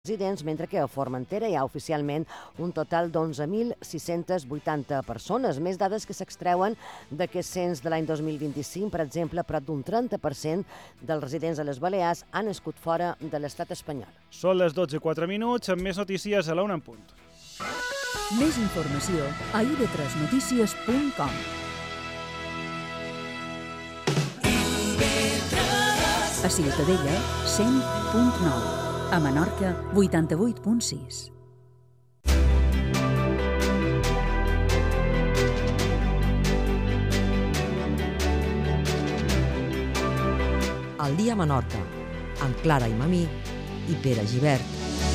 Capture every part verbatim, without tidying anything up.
residents, mentre que a Formentera hi ha oficialment un total d'onze mil sis-cents vuitanta persones. Més dades que s'extreuen d'aquest cens de l'any dos mil vint-i-cinc, per exemple, prop d'un trenta per cent dels residents a les Balears han nascut fora de l'estat espanyol. Són les dotze i quatre minuts, amb més notícies a la una en punt. Més informació a i be tres notícies punt com. A Ciutadella, cent punt nou. A Menorca, vuitanta-vuit punt sis. Al dia a Menorca, amb Clara i Mamí i Pere Gibert.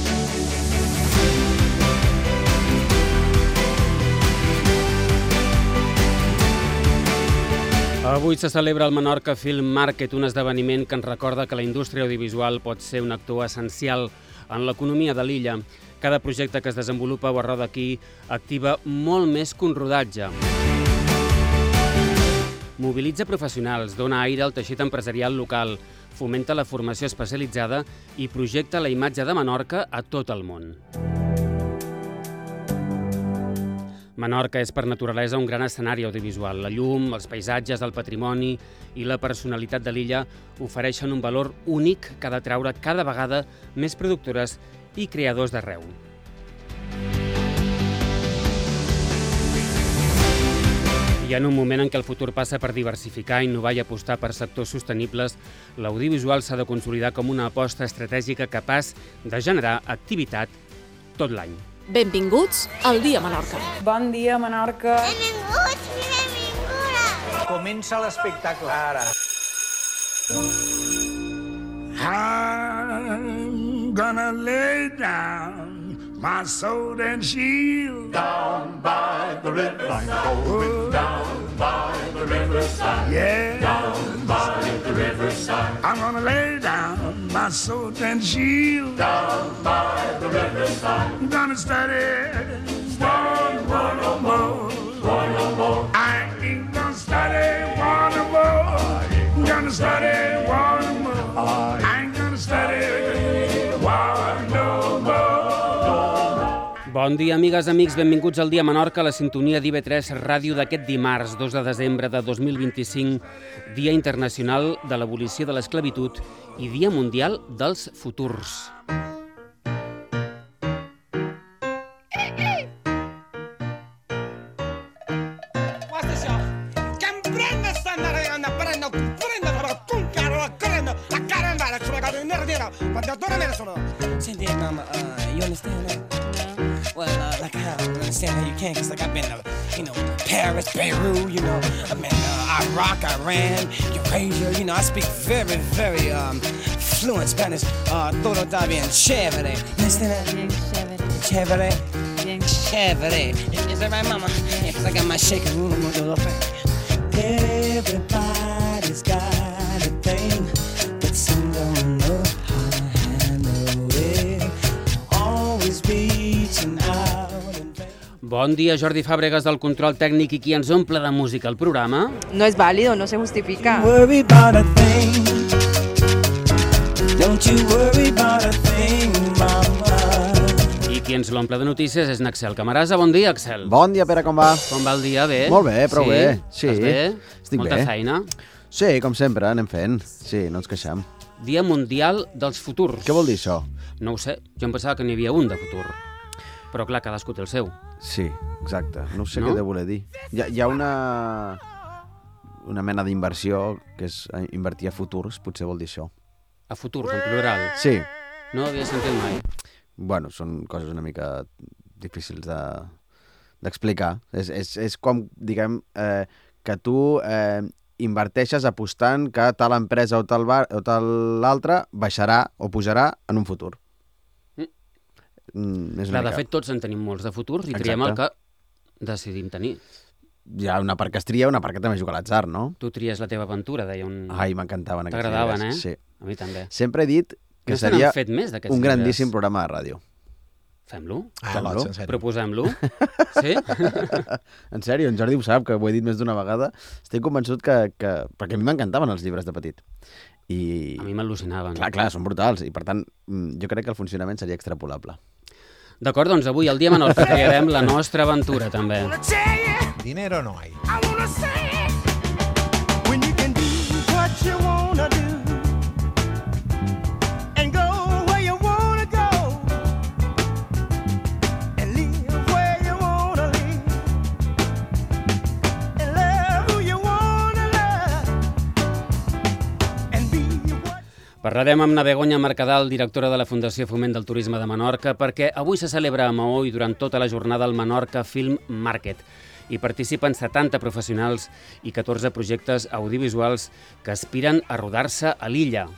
Avui se celebra el Menorca Film Market, un esdeveniment que ens recorda que la indústria audiovisual pot ser un actor essencial en l'economia de l'illa. Cada projecte que es desenvolupa o arroda aquí activa molt més que un rodatge. Mobilitza professionals, dona aire al teixit empresarial local, fomenta la formació especialitzada i projecta la imatge de Menorca a tot el món. Menorca és per naturalesa un gran escenari audiovisual. La llum, els paisatges, el patrimoni i la personalitat de l'illa ofereixen un valor únic que ha de treure cada vegada més productores i creadors d'arreu. I en un moment en què el futur passa per diversificar, innovar i apostar per sectors sostenibles, l'audiovisual s'ha de consolidar com una aposta estratègica capaç de generar activitat tot l'any. Benvinguts al Dia Menorca. Bon dia, Menorca. Benvinguts i benvingudes. Comença l'espectacle ara. I'm gonna lay down my sword and shield down by the river, going down by the riverside. Yeah, down by the riverside. I'm gonna lay down my sword and shield down by the riverside. I'm gonna study, study one no more, one no more. I ain't gonna study one no more. I'm gonna study one no more. I ain't gonna study one no more. Bon dia, amigues, amics. Benvinguts al Dia Menorca, a la sintonia d'I be tres Ràdio d'aquest dimarts, dos de desembre de dos mil vint-i-cinc, Dia Internacional de l'Abolició de l'Esclavitud i Dia Mundial dels Futurs. Senti, mama, uh, you understand that? Well, uh, like I don't understand how you can, because like I've been to, you know, Paris, Beirut, you know, I've been uh, Iraq, Iran, Eurasia, you know, I speak very, very um, fluent Spanish. Uh, todo está bien chévere. You understand that? Bien chévere. Chévere? Bien chévere. Is that right, mama? Yeah, because I got my shaking room on the little thing. Everybody's got a thing, but some don't know how to handle it. Always reaching out. Bon dia, Jordi Fàbregas, del control tècnic i qui ens omple de música el programa. No es válido, no se justifica. Worry about a thing. Don't you worry about a thing, mama. I qui ens l'omple de notícies és n'Axel Camarasa. Bon dia, Axel. Bon dia, Pere, com va? Com va el dia? Bé? Molt bé, prou sí? bé. Sí. Estàs bé? Estic Molta bé. feina? Sí, com sempre, anem fent. Sí, no ens queixem. Dia Mundial dels Futurs. Què vol dir això? No ho sé, jo em pensava que n'hi havia un de futur. Però clar, cadascú té el seu. Sí, exacte. No sé No? què de voler dir. Hi ha, hi ha una, una mena d'inversió que és invertir a futurs, potser vol dir això. A futurs, en plural. Sí. No ho havia sentit mai. Bueno, són coses una mica difícils de, d'explicar. És, és, és com, diguem, eh, que tu eh, inverteixes apostant que tal empresa o tal, bar, o tal altra baixarà o pujarà en un futur. Mm, és Clar, una de mica... fet, tots en tenim molts de futurs i Exacte. triem el que decidim tenir. Hi ha una part que es tria, una part que també juga a l'atzar, no? Tu tries la teva aventura, deia un... Ai, m'encantaven aquests T'agradaven, llibres. eh? Sí. A mi també. Sempre he dit que No se seria n'han fet més d'aquests un llibres. grandíssim programa de ràdio. Fem-lo? Ah, Fem-lo. en sèrio. Proposem-lo? Sí? En sèrio, en Jordi ho sap, que ho he dit més d'una vegada. Estic convençut que... que... Perquè a mi m'encantaven els llibres de petit. I... A mi m'al·lucinaven. Clar, clar, són brutals. I, per tant, jo crec que el funcionament seria extrapolable. D'acord, doncs avui al Dia Menorca triarem la nostra aventura, també. Dinero no hay. Parlarem amb na Begoña Mercadal, directora de la Fundació Foment del Turisme de Menorca, perquè avui se celebra a Maó i durant tota la jornada el Menorca Film Market. Hi participen setanta professionals i catorze projectes audiovisuals que aspiren a rodar-se a l'illa.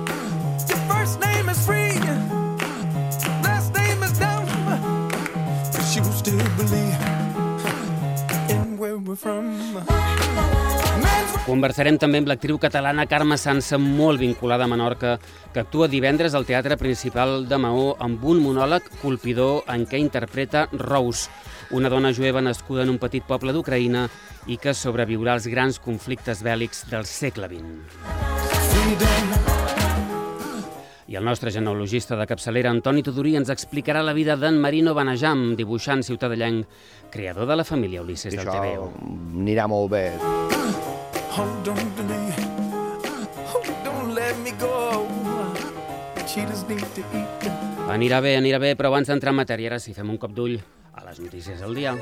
Conversarem també amb l'actriu catalana Carme Sansa, molt vinculada a Menorca, que actua divendres al Teatre Principal de Maó amb un monòleg colpidor en què interpreta Rose, una dona jueva nascuda en un petit poble d'Ucraïna i que sobreviurà als grans conflictes bèl·lics del segle vint. I el nostre genealogista de capçalera, Antoni Tudurí, ens explicarà la vida d'en Marino Banajam, dibuixant ciutadellenc, creador de la família Ulisses del T V O. Això anirà molt bé. Hold on to me, oh, don't let me go. Cheetahs need to eat. Anirà bé, anirà bé, però abans d'entrar en matèria, ara sí, fem un cop d'ull a les notícies del dia.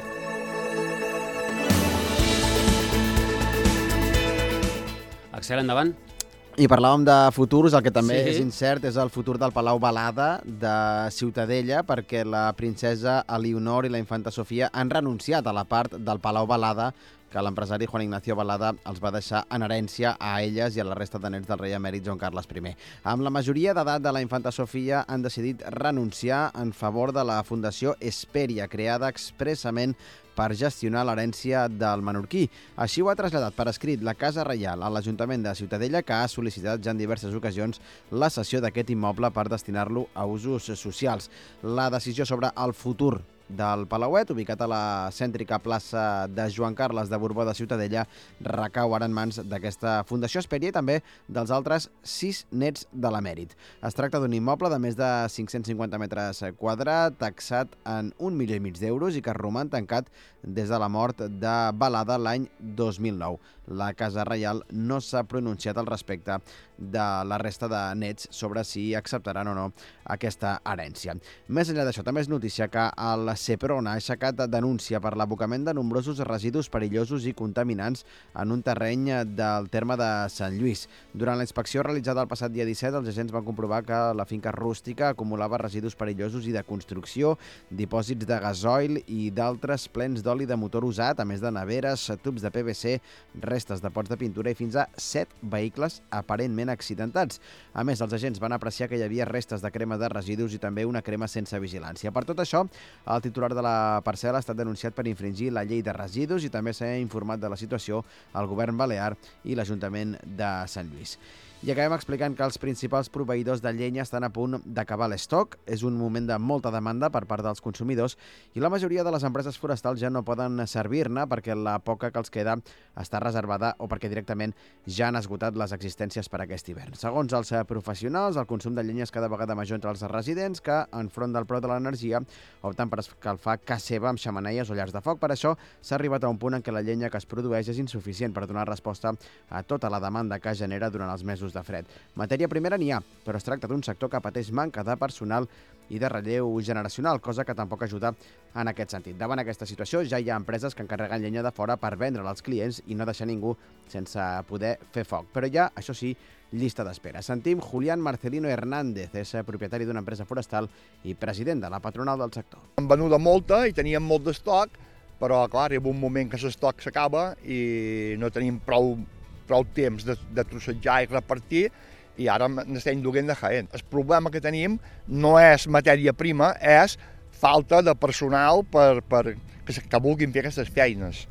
Axel, endavant. I parlàvem de futurs, el que també Sí. és incert és el futur del Palau Balada de Ciutadella, perquè la princesa Elionor i la infanta Sofia han renunciat a la part del Palau Balada que l'empresari Juan Ignacio Balada els va deixar en herència a elles i a la resta de nets del rei emèrit Joan Carles primer. Amb la majoria d'edat de la infanta Sofia han decidit renunciar en favor de la Fundació Hesperia, creada expressament per gestionar l'herència del menorquí. Així ho ha traslladat per escrit la Casa Reial a l'Ajuntament de Ciutadella, que ha sol·licitat ja en diverses ocasions la cessió d'aquest immoble per destinar-lo a usos socials. La decisió sobre el futur del Palauet, ubicat a la cèntrica plaça de Joan Carles de Borbó de Ciutadella, recau ara en mans d'aquesta Fundació Hesperia i també dels altres sis nets de l'emèrit. Es tracta d'un immoble de més de cinc-cents cinquanta metres quadrats, taxat en un milió i mig d'euros i que roman tancat des de la mort de Balada l'any dos mil nou. La Casa Reial no s'ha pronunciat al respecte de la resta de nets sobre si acceptaran o no aquesta herència. Més enllà d'això, també és notícia que el Seprona ha aixecat denúncia per l'abocament de nombrosos residus perillosos i contaminants en un terreny del terme de Sant Lluís. Durant la inspecció realitzada el passat dia disset, els agents van comprovar que la finca rústica acumulava residus perillosos i de construcció, dipòsits de gasoil i d'altres plens d'oli de motor usat, a més de neveres, tubs de P V C, restes de pots de pintura i fins a set vehicles aparentment accidentats. A més, els agents van apreciar que hi havia restes de crema de residus i també una crema sense vigilància. Per tot això, el titular de la parcel·la ha estat denunciat per infringir la llei de residus i també s'ha informat de la situació al govern balear i l'Ajuntament de Sant Lluís. I acabem explicant que els principals proveïdors de llenya estan a punt d'acabar l'estoc. És un moment de molta demanda per part dels consumidors i la majoria de les empreses forestals ja no poden servir-ne perquè la poca que els queda està reservada o perquè directament ja han esgotat les existències per aquest hivern. Segons els professionals, el consum de llenya és cada vegada major entre els residents que, enfront del preu de l'energia, opten per escalfar casa seva amb xemeneies o llars de foc. Per això s'ha arribat a un punt en què la llenya que es produeix és insuficient per donar resposta a tota la demanda que genera durant els mesos de fred. Matèria primera n'hi ha, però es tracta d'un sector que pateix manca de personal i de relleu generacional, cosa que tampoc ajuda en aquest sentit. Davant aquesta situació ja hi ha empreses que encarreguen llenya de fora per vendre-la als clients i no deixar ningú sense poder fer foc. Però hi ha, això sí, llista d'espera. Sentim Julián Marcelino Hernández, és propietari d'una empresa forestal i president de la patronal del sector. Han venuda molta i teníem molt d'estoc, però clar, hi ha un moment que l'estoc s'acaba i no tenim prou prou temps de, de trossejar i repartir i ara n'estem duent de Jaén. El problema que tenim no és matèria prima, és falta de personal per, per que, que vulguin fer aquestes feines.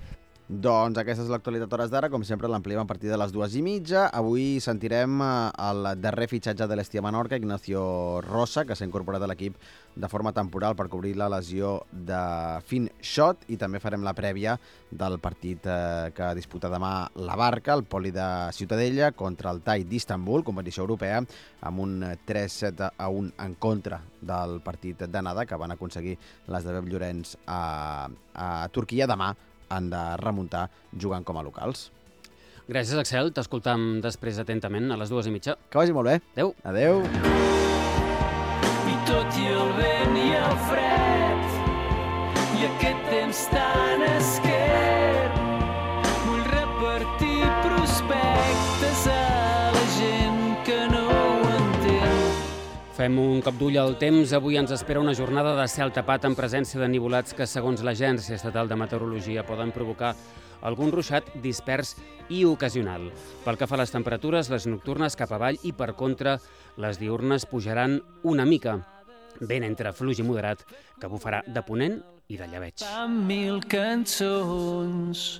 Doncs aquesta és l'actualitat hores d'ara, com sempre l'ampliem a partir de les dues i mitja. Avui sentirem el darrer fitxatge de l'Estia Menorca, Ignacio Rosa, que s'ha incorporat a l'equip de forma temporal per cobrir la lesió de Finn Schott, i també farem la prèvia del partit eh, que disputa demà la Barca, el Poli de Ciutadella, contra el Tai d'Istanbul, competició europea, amb un tres set a un en contra del partit d'anada que van aconseguir les de Beb Llorenç a, a Turquia. Demà han de remuntar jugant com a locals. Gràcies, Axel. T'escoltam després atentament a les dues i mitja. Que vagi molt bé. Adéu. Adéu. I tot i el vent i el fred i aquest temps tan esquerp, vull repartir prospectes a la gent que no ho entén. Fem un cop d'ull al temps. Avui ens espera una jornada de cel tapat amb presència de nivolats que, segons l'Agència Estatal de Meteorologia, poden provocar algun ruixat dispers i ocasional. Pel que fa a les temperatures, les nocturnes cap avall i, per contra, les diurnes pujaran una mica. Vent entre fluix i moderat que bufarà de ponent i de llebeig. Fan mil cançons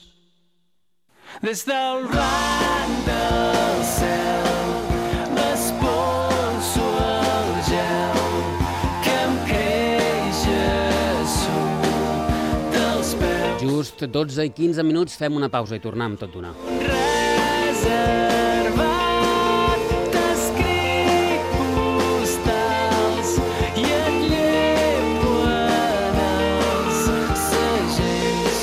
des del blanc del cel, les polso el gel que em creix a sud dels peus. Just dotze i quinze minuts, fem una pausa i tornem tot d'una. Reservat t'escric postals i et llevo en els segells.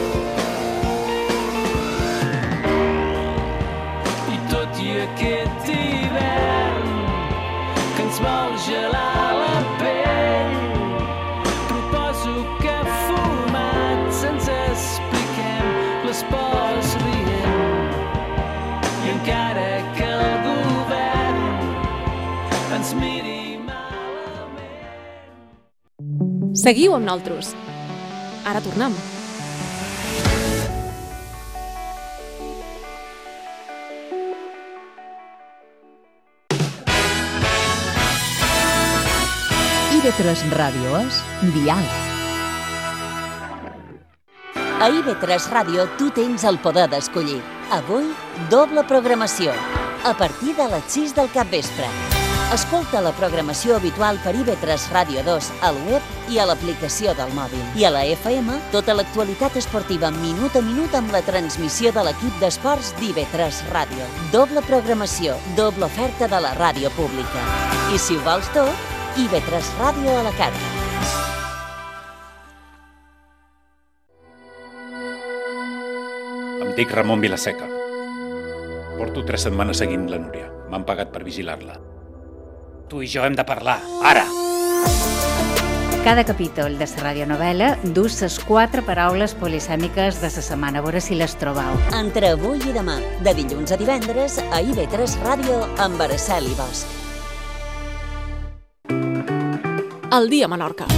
I tot i aquest hivern que ens vol gelar la pell, proposo que fumats ens expliquem les pors rient. I encara que el govern ens miri malament. Seguiu amb nosaltres. Ara tornem. I ve tres Ràdio és Dial. A I ve tres Ràdio tu tens el poder d'escollir. Avui, doble programació, a partir de les sis del capvespre. Escolta la programació habitual per I ve tres Ràdio dos al web i a l'aplicació del mòbil. I a la F M, tota l'actualitat esportiva minut a minut amb la transmissió de l'equip d'esports d'I ve tres Ràdio. Doble programació, doble oferta de la ràdio pública. I si ho vols tot, I ve tres Ràdio a la carta. Em dic Ramon Vilaseca. Porto tres setmanes seguint la Núria. M'han pagat per vigilar-la. Tu i jo hem de parlar, ara! Cada capítol de la radionovel·la dus les quatre paraules polisèmiques de la setmana. A veure si les trobeu. Entre avui i demà, de dilluns a divendres, a I ve tres Ràdio amb Araceli Bosch. El dia a Menorca.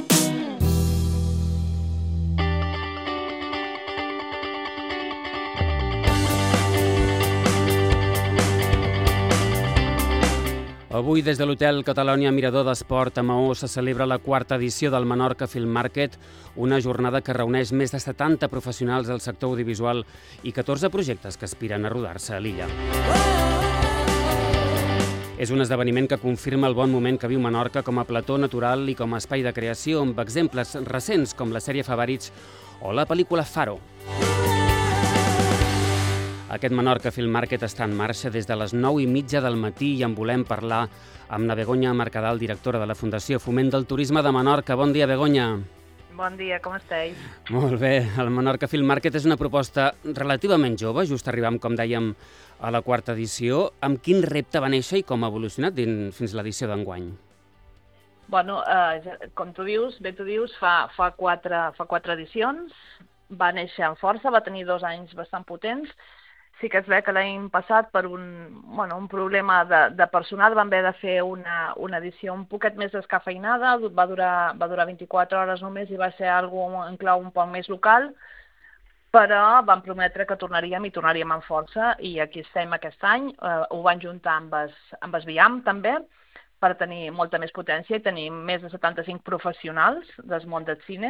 Avui, des de l'Hotel Catalònia Mirador d'Esport a Maó, se celebra la quarta edició del Menorca Film Market, una jornada que reuneix més de setanta professionals del sector audiovisual i catorze projectes que aspiren a rodar-se a l'illa. És un esdeveniment que confirma el bon moment que viu Menorca com a plató natural i com a espai de creació, amb exemples recents com la sèrie Favarics o la pel·lícula Faro. Aquest Menorca Film Market està en marxa des de les nou i mitja del matí i en volem parlar amb la Begoña Mercadal, directora de la Fundació Foment del Turisme de Menorca. Bon dia, Begoña. Bon dia, com esteu? Molt bé. El Menorca Film Market és una proposta relativament jove, just arribam, com dèiem, a la quarta edició. Amb quin repte va néixer i com ha evolucionat fins a l'edició d'enguany? Bueno, eh, com tu dius, bé tu dius, fa, fa, quatre, fa quatre edicions, va néixer amb força, va tenir dos anys bastant potents. Sí que es ve que l'any passat, per un, bueno, un problema de, de personal, vam haver de fer una, una edició un poquet més descafeinada, va durar, va durar vint-i-quatre hores només i va ser alguna en clau un poc més local, però vam prometre que tornaríem i tornaríem amb força i aquí estem aquest any. Eh, ho van juntar amb es, amb es Viam també, per tenir molta més potència i tenir més de setanta-cinc professionals del món del cine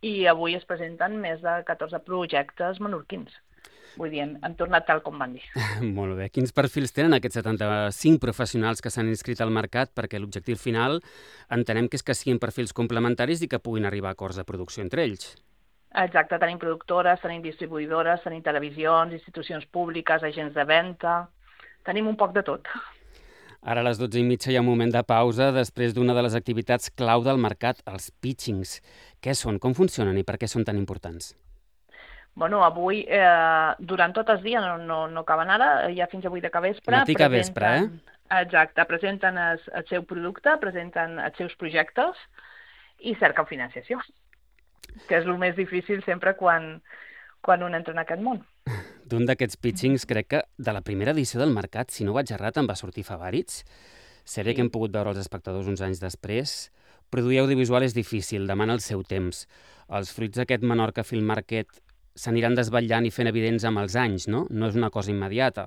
i avui es presenten més de catorze projectes menorquins. Vull dir, hem tornat tal com van dir. Molt bé. Quins perfils tenen aquests setanta-cinc professionals que s'han inscrit al mercat? Perquè l'objectiu final entenem que és que siguin perfils complementaris i que puguin arribar a acords de producció entre ells. Exacte, tenim productores, tenim distribuïdores, tenim televisions, institucions públiques, agents de venda... Tenim un poc de tot. Ara a les dotze i mitja hi ha un moment de pausa després d'una de les activitats clau del mercat, els pitchings. Què són, com funcionen i per què són tan importants? Bueno, avui, eh, durant tot el dia, no, no, no acaben ara, ja fins a vuit de vespre... Matí que vespre, eh? Exacte, presenten el, el seu producte, presenten els seus projectes i cerquen financiació, que és el més difícil sempre quan, quan un entra en aquest món. D'un d'aquests pitchings, crec que de la primera edició del mercat, si no vaig errat, en va sortir Favaritz. Sèrie sí. que hem pogut veure els espectadors uns anys després. Produir audiovisual és difícil, demana el seu temps. Els fruits d'aquest Menorca Film Market s'aniran desvetllant i fent evidents amb els anys, no? No és una cosa immediata.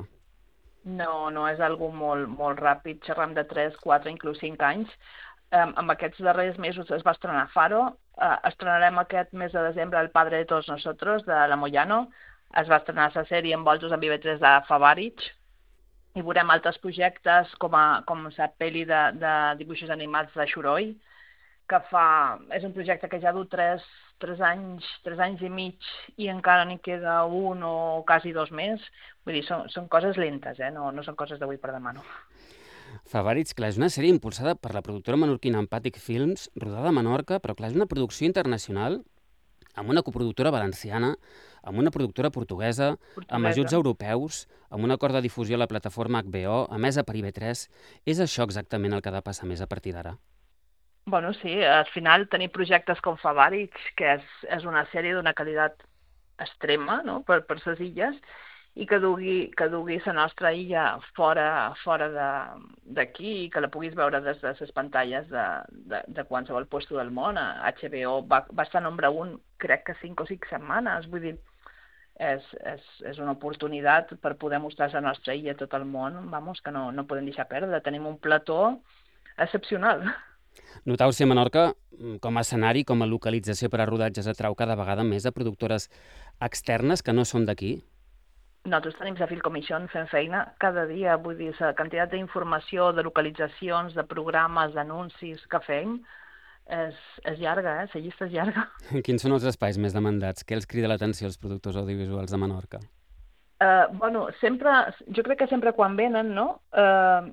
No, no, és algo molt, molt ràpid. Xerram de tres, quatre, inclús cinc anys. Um, amb aquests darrers mesos es va estrenar Faro. Uh, estrenarem aquest mes de desembre El Padre de Todos Nosotros, de la Moyano. Es va estrenar la sèrie Envoltos en I V tres de Favaritz i veurem altres projectes com, a, com la pel·li de, de dibuixos animats de Xuroi, que fa, és un projecte que ja du tres, tres anys, tres anys i mig i encara n'hi queda un o quasi dos més. Vull dir, són, són coses lentes, eh? no, no són coses d'avui per demà, no. Favaritz, clar, és una sèrie impulsada per la productora menorquina Empàtic Films, rodada a Menorca, però clar, és una producció internacional amb una coproductora valenciana, amb una productora portuguesa, portuguesa, amb ajuts europeus, amb un acord de difusió a la plataforma H B O, emesa per I V tres. És això exactament el que ha de passar més a partir d'ara? Bueno, sí, al final tenir projectes com Favaritz, que és, és una sèrie d'una qualitat extrema, no?, per, per ses illes, i que dugui, que dugui la nostra illa fora, fora d'aquí i que la puguis veure des de les pantalles de, de, de qualsevol puesto del món. H B O va, va estar nombre un, crec que cinc o cinc setmanes. Vull dir, és, és, és una oportunitat per poder mostrar la nostra illa a tot el món, vamos, que no, no podem deixar perdre. Tenim un plató excepcional. Notau si a Menorca, com a escenari, com a localització per a rodatges, atrau cada vegada més a productores externes que no són d'aquí? Nosaltres tenim la Film Commission fent feina cada dia, vull dir, la quantitat d'informació, de localitzacions, de programes, d'anuncis que fem és, és llarga, eh? La llista és llarga. Quins són els espais més demandats? Què els crida l'atenció als productors audiovisuals de Menorca? Uh, bueno, sempre, jo crec que sempre quan venen, no?, uh,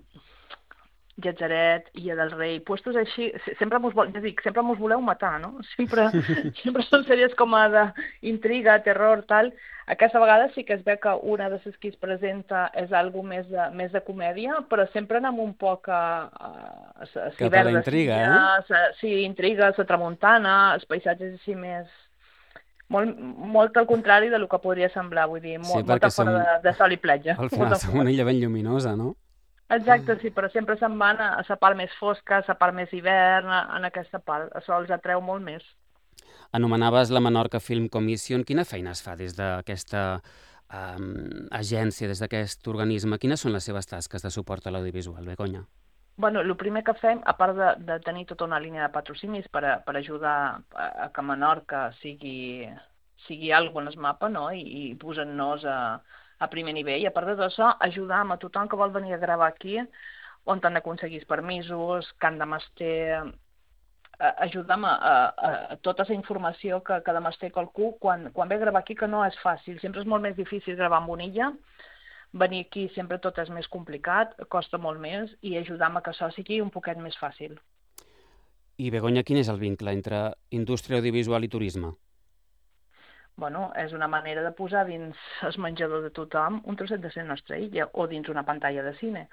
Gatzaret, Illa del Rei, puestos així, sempre mos, vol, ja dic, sempre mos voleu matar, no? Sempre, sempre són sèries com a d'intriga, terror, tal. Aquesta vegada sí que es ve que una de les que es presenta és algo més de, més de comèdia, però sempre anem un poc a... a, a, a Cap a la intriga, eh? A, sí, intriga, la tramuntana, els paisatges així més... Molt, molt al contrari del que podria semblar, vull dir, molt, sí, molta fora som... de, de sol i platja. Al final som una illa ben lluminosa, no? Exacte, sí, però sempre se'n van a la part més fosca, a la part més hivern, en aquesta part. Això els atreu molt més. Anomenaves la Menorca Film Commission. Quina feina es fa des d'aquesta um, agència, des d'aquest organisme? Quines són les seves tasques de suport a l'audiovisual, Begoña? Bueno, el primer que fem, a part de, de tenir tota una línia de patrocinis per, a, per ajudar a, a que Menorca sigui, sigui alguna cosa en el mapa, no?, i, i posant-nos a a primer nivell, i a part de tot això, ajudar a tothom que vol venir a gravar aquí, on han d'aconseguir els permisos, que han de mestre, ajudar a, a, a tota la informació que, que ha de mestre qualcú quan, quan ve a gravar aquí, que no és fàcil. Sempre és molt més difícil gravar amb una illa, venir aquí sempre tot és més complicat, costa molt més, i ajudar a que això sigui un poquet més fàcil. I, Begoña, quin és el vincle entre indústria audiovisual i turisme? Bueno, és una manera de posar dins el menjador de tothom un trosset de la nostra illa, o dins una pantalla de cine.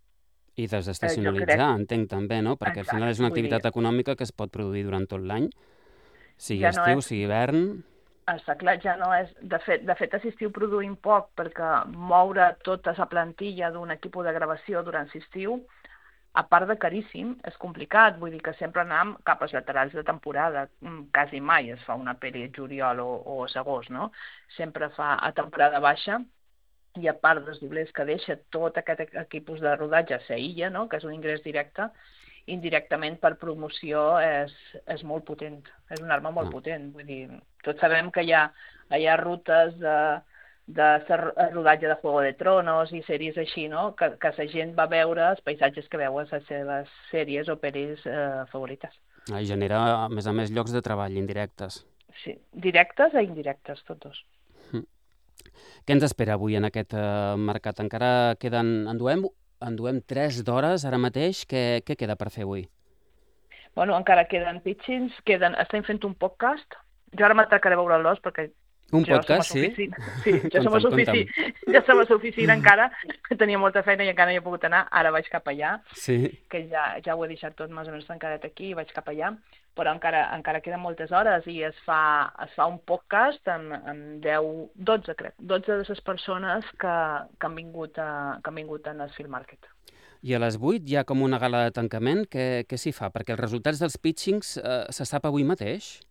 I desestacionalitzar, eh, crec... entenc també, no? Perquè Exacte, al final és una activitat dir... econòmica que es pot produir durant tot l'any, sigui ja estiu, no és... sigui hivern... Està clar, ja no és... De fet, de fet, a l'estiu produïm poc, perquè moure tota la plantilla d'un equip de gravació durant l'estiu, a part de caríssim, és complicat. Vull dir que sempre anem cap als laterals de temporada. Quasi mai es fa una pel·li a juliol o, o a agost, no? Sempre fa a temporada baixa, i a part dels doblers que deixa tot aquest equip de rodatge a la illa, no?, que és un ingrés directe, indirectament per promoció és, és molt potent, és una arma molt Ah. potent. Vull dir, tots sabem que hi ha, hi ha rutes de, de ser- rodatge de Juego de Tronos i sèries així, no? Que, que la gent va veure els paisatges que veu a les seves sèries o pel·lis eh, favorites. I genera, a més a més, llocs de treball indirectes. Sí, directes i indirectes, tots dos. Què ens espera avui en aquest eh, mercat? Encara queden... Enduem, enduem tres d'hores ara mateix. Què, què queda per fer avui? Bueno, encara queden pitchings, queden... estem fent un podcast. Jo ara m'atracaré a veure l'os perquè Un jo podcast, som a sí? l'oficina. Sí, jo som a Conta'm, l'oficina, ja som a l'oficina encara, que tenia molta feina i encara no hi he pogut anar, ara vaig cap allà, Sí. que ja, ja ho he deixat tot més o menys tancadet aquí i vaig cap allà, però encara, encara queden moltes hores i es fa, es fa un podcast amb, amb deu, dotze, crec, dotze de les persones que, que, han vingut a, que han vingut en el Film Market. I a les vuit hi ha com una gala de tancament. Què, què s'hi fa? Perquè els resultats dels pitchings eh, se sap avui mateix?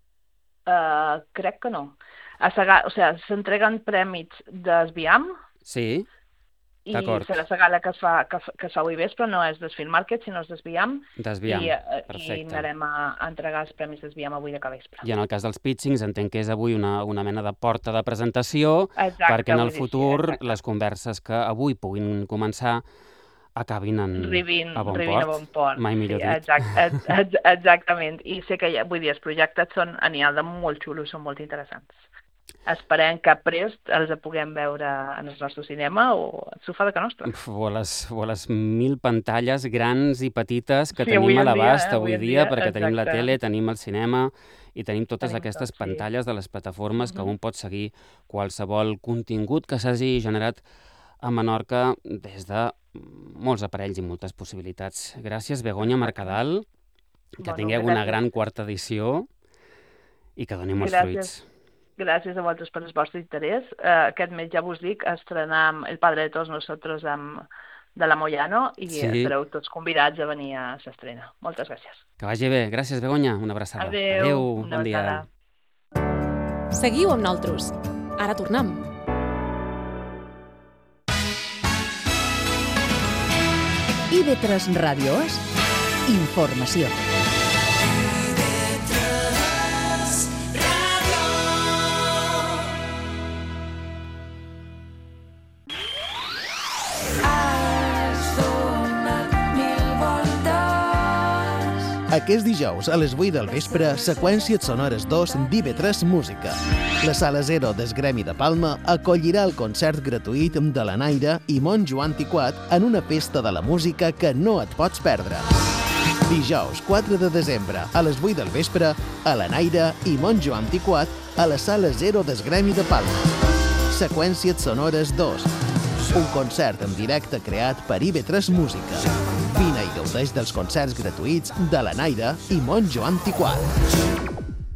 Uh, crec que no. A Saga, o sigui, s'entreguen prèmits d'Esbiam, Sí. i D'acord. serà la gala que es fa, que, f- que es fa avui vespre, no és del Film Market, sinó és d'Esbiam. D'Esbiam, I, eh, I perfecte. anarem a, a entregar els premis d'Esbiam avui de capvespre. I en el cas dels pitchings entenc que és avui una, una mena de porta de presentació Exacte, perquè en el vull dir, sí, futur exacte. les converses que avui puguin començar acabin en, Rivin, a bon rivin port. a bon port. Mai millor sí, dit. exact, ex, ex, exactament. I sé que, ja, vull dir, els projectes són, n'hi ha de molt xulos, són molt interessants. Esperem que prest els puguem veure en el nostre cinema o al sofà de ca nostra. Uf, o a les, o a les mil pantalles grans i petites que Sí, avui tenim a en dia, l'abast eh, avui avui en dia, dia, perquè tenim la exacte. tele, tenim el cinema i tenim totes Tenim aquestes tot, sí. pantalles de les plataformes que Mhm. un pot seguir qualsevol contingut que s'hagi generat a Menorca des de molts aparells i moltes possibilitats. Gràcies, Begoña Mercadal, que Bueno, tingueu una gràcies. gran quarta edició i que doni molts Gràcies. fruits. Gràcies a vosaltres per el vostre interès. Uh, aquest mes, ja vos dic, estrenem El Padre de Tots Nosotros amb, de la Moyano i Sí. estareu tots convidats a venir a l'estrena. Moltes gràcies. Que vagi bé. Gràcies, Begoña. Una abraçada. Adéu. Adéu. Una Bon dia. abraçada. Seguiu amb nosaltres. Ara tornem. I V tres Ràdios, informació. Aquest dijous, a les vuit del vespre, Seqüències Sonores dos d'I V tres Música. La Sala Zero del Gremi de Palma acollirà el concert gratuït de la Naira i Monjo Antiquat en una festa de la música que no et pots perdre. Dijous, quatre de desembre, a les vuit del vespre, a la Naira i Monjo Antiquat a la Sala Zero del Gremi de Palma. Seqüències Sonores dos, un concert en directe creat per I V tres Música. Vine i gaudeix dels concerts gratuïts de la Naira i Monjo Antiquat.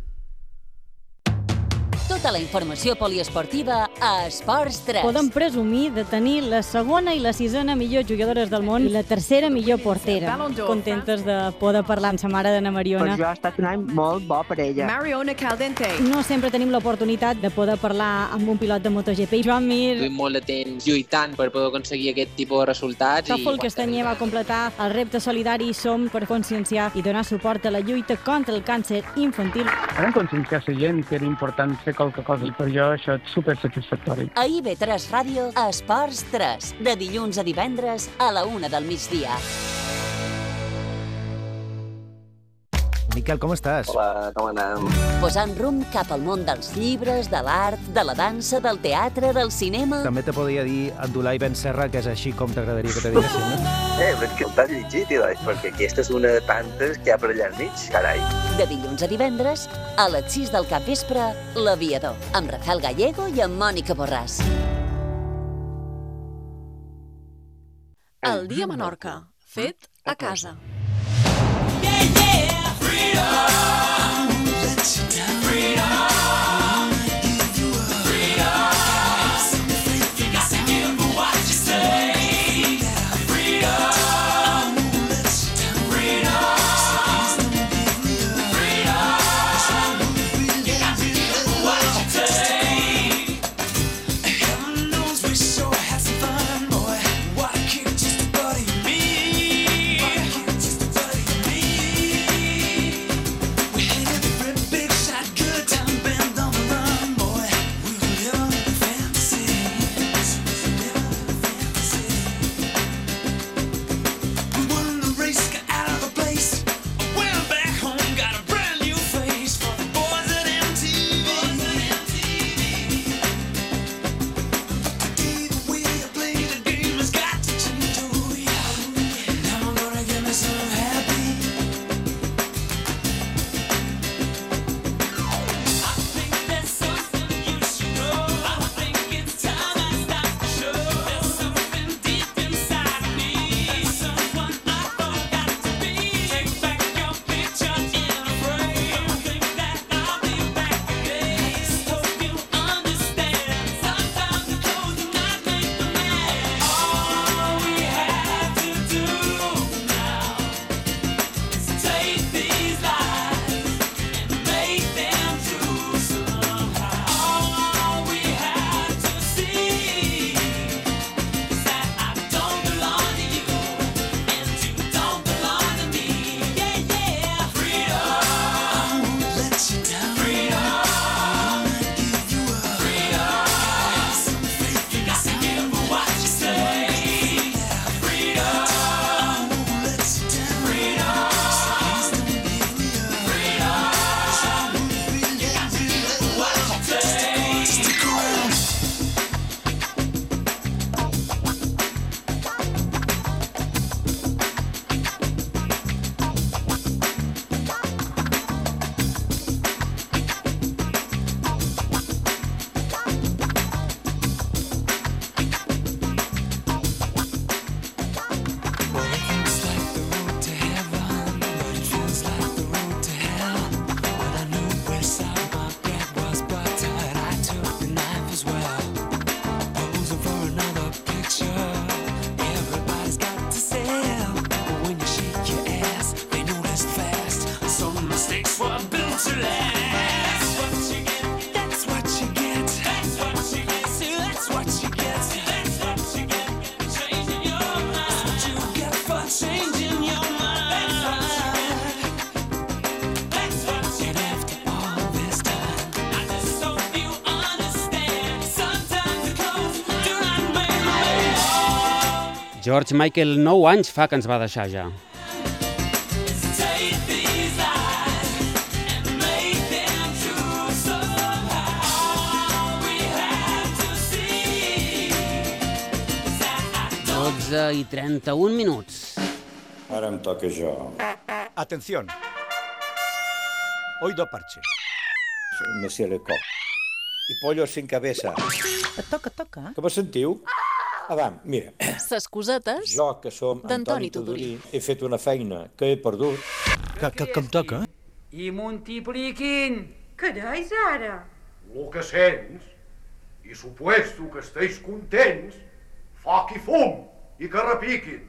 Tota la informació poliesportiva a Esports tres. Podem presumir de tenir la segona i la sisena millors jugadores del món i la tercera millor portera. Contentes de poder parlar amb sa mare d'Anna Mariona. Per jo ha estat un any molt bo per ella. Mariona Caldente. No sempre tenim l'oportunitat de poder parlar amb un pilot de MotoGP. Joan Mir. Estuvim molt de temps lluitant per poder aconseguir aquest tipus de resultats. Tòfol Castanyer va completar el repte solidari Som per conscienciar i donar suport a la lluita contra el càncer infantil. Vam conscienciar la gent que era important fer qualque cosa i per jo això és super satisfactori. A I V tres Ràdio, a Esports tres, de dilluns a divendres a la una del migdia. Miquel, com estàs? Hola, com anem? Posant rumb cap al món dels llibres, de l'art, de la dansa, del teatre, del cinema... També te podria dir Abdulai Ben Serra, que és així com t'agradaria que te diguessin, no? Eh, però és que el t'has llegit, Ilai, perquè aquesta és una de tantes que hi ha per allà enmig, carai. De dilluns a divendres, a les sis del capvespre, L'Aviador, amb Rafael Gallego i amb Mònica Borràs. El dia a Menorca, fet a casa. I'm built to last. That's what you get. That's what you get. See, that's what you get. That's what you get. Changing your mind. That's what you get for changing your mind. That's what you get. And after all this time, I just hope you understand. Sometimes the clothes do not make me. George Michael, nou anys fa que ens va deixar ja. Take these eyes and make them true somehow. We have to see that I dotze i trenta-un minuts. Ara em toca jo. Atención. Oído parche. Monsieur Lecoq. I pollo sin cabeza. Et toca, toca. Que me sentiu? Avant, mira, Ses cosetes jo que som d'Antoni Antoni Tudorí Tudorí. he fet una feina que he perdut. Que, que, que em toca? I multipliquin. Carai, ara. Lo que sents, i supuesto que esteu contents, foc i fum, i que repiquin.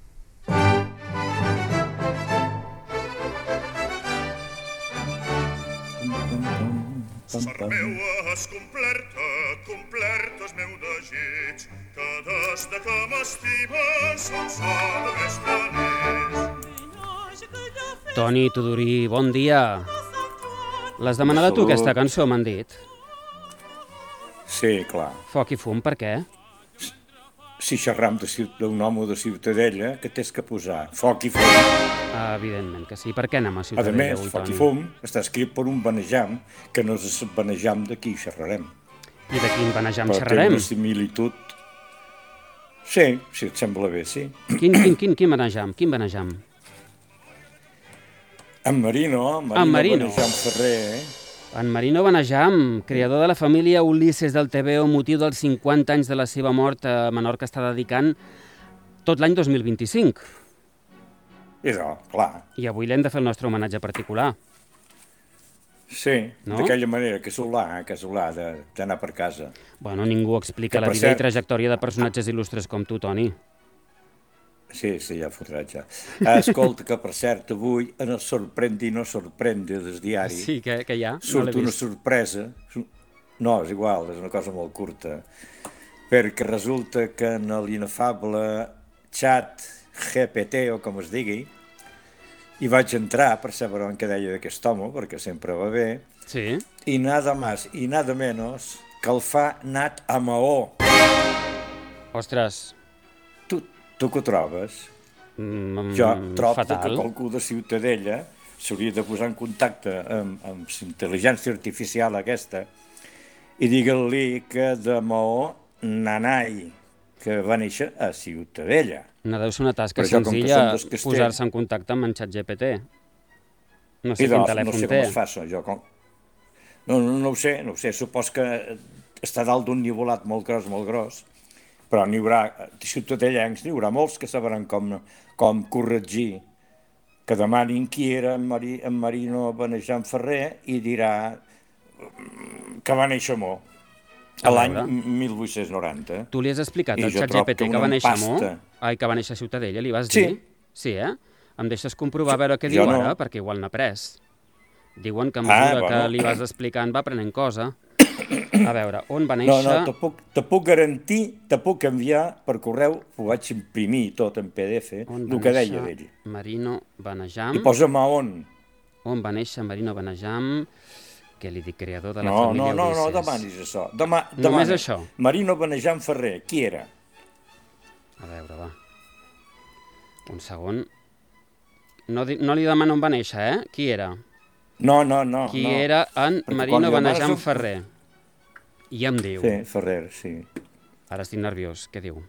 Sort meua és complerta, complert és meu desig, que des de que m'estimes som sol més feliç. Toni Tudorí, bon dia. L'has demanada tu, Salut. aquesta cançó, m'han dit. Sí, clar. Foc i fum, per què? Si xerram de ciut- d'un home de Ciutadella, que tens que posar? Foc i fum. Ah, evidentment que sí. Per què anem a A Ciutadella més, avui, foc Toni? i fum està escrit per un benejam, que no és el benejam de qui xerrarem. I de quin benejam Però xerrarem? té una similitud. Sí, si et sembla bé, sí. Quin, quin, quin, quin benejam? Quin benejam? En Marino, Marino, En Marino. Benejam Ferrer, eh? En Marino Benejam, creador de la família Ulisses del T V O, motiu dels cinquanta anys de la seva mort, a Menorca està dedicant tot l'any dos mil vint-i-cinc. Idò, clar. I avui l'hem de fer el nostre homenatge particular. Sí, No? d'aquella manera, casolà, casolà, de- d'anar per casa. Bueno, ningú explica Que, la per vida i cert- trajectòria de personatges il·lustres com tu, Toni. Sí, sí, ja fotrà, ja. Ah, escolta, que per cert, avui en el Sorprendi no sorprende del diari Sí, que, que hi ha? No surt l'he una vist. sorpresa. No, és igual, és una cosa molt curta. Perquè resulta que en l'inefable xat G P T, o com es digui, hi vaig entrar per saber on què deia d'aquest home, perquè sempre va bé, sí. i nada más i nada menos que el fa Nat a Maó. Ostres. Tu, tu que ho trobes? Mm, Jo trobo fatal. que qualcú de Ciutadella s'hauria de posar en contacte amb, amb la intel·ligència artificial aquesta i digue-li que de Maó Nanai, que va néixer a Ciutadella. No deu ser una tasca Però jo, com que senzilla som dels Castells- posar-se en contacte amb en ChatGPT. No sé I quin doncs, telèfon no sé té. com es fa això, jo com... No, no, no ho sé, no ho sé, supos que està dalt d'un nivolat molt gros, molt gros, però n'hi haurà, ciutadellencs, n'hi haurà molts que sabran com, com corregir, que demanin qui era en, Mari, en Marino Benejam Ferrer i dirà que va néixer a Mo, a A l'any veure. mil vuit-cents noranta. Tu li has explicat I al jo trobo ChatGPT que una va néixer a Mo? empasta. Ai, que va néixer a Ciutadella, li vas Sí. dir? Sí, eh? Em deixes comprovar a veure què Jo diu no. ara, perquè igual n'ha pres. Diuen que a Ah, mesura bueno. que li vas explicant va aprenent cosa. A veure, on va No, néixer... no, te puc, te puc garantir, te puc enviar per correu, ho vaig imprimir tot en P D F, On va el que deia néixer d'ell. Marino Benejam. I posa'm a on. On va néixer Marino Benejam, que li dic creador de la No, família no, no, no, Ulisses. demanis això. Dema, Només demana. això? Marino Benejam Ferrer, qui era? A veure, va. Un segon. No, di- no li demano on va néixer, eh? Qui era? No, no, no. Qui no. era en Perquè Marino quan li demanes Benejam un- Ferrer. I em diu... Sí, Ferrer, sí. Ara estic nerviós. Què diu?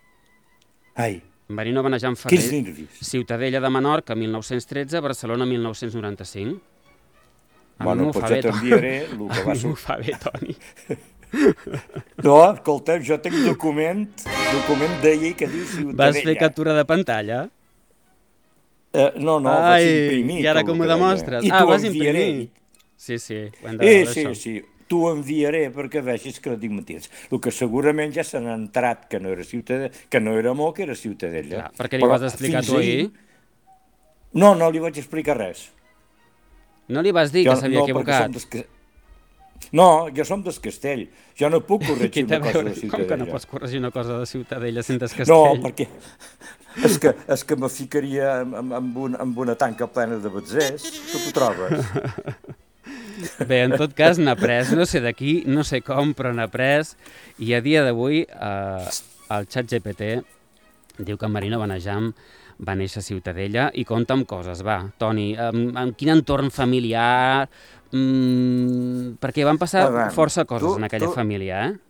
Ai. Marino Benejam Ferrer, Quins nervis? Ciutadella de Menorca, mil nou-cents tretze, Barcelona, mil nou-cents noranta-cinc. A mi Bueno, m'ho pues fa jo bé, Toni. t'enviaré el que va A mi sur- m'ho fa bé, Toni. No, escolta'm, jo tinc document, document d'ahir que diu Ciutadella. Vas fer captura de pantalla? Eh, no, no, Ai, vaig imprimir. i ara tot com el ho que deia. demostres? I Ah, t'ho vas enviaré. imprimir. Sí, sí, ho hem de Eh, veure, sí, això. sí, t'ho enviaré perquè vegis que no dic mentides. El que segurament ja se n'ha entrat que no era Ciutadella, que no era Mo, que era Ciutadella. Clar, perquè li Però vas explicar fins tu ahir? No, no li vaig explicar res. No li vas dir jo, que s'havia no, equivocat? Des... No, jo som des Castell. Jo no puc corregir una cosa de Ciutadella. Com que no pots corregir una cosa de Ciutadella sent des Castell? No, perquè és que, és que me ficaria amb, amb, un, amb una tanca plena de batzers. Tu t'ho trobes? Bé, en tot cas, n'ha pres, no sé d'aquí, no sé com, però n'ha pres, i a dia d'avui eh, el xat G P T diu que Marino Benejam va néixer a Ciutadella i compta amb coses, va, Toni, en, en quin entorn familiar, mm, perquè van passar veure, força coses tu, en aquella tu... família, eh?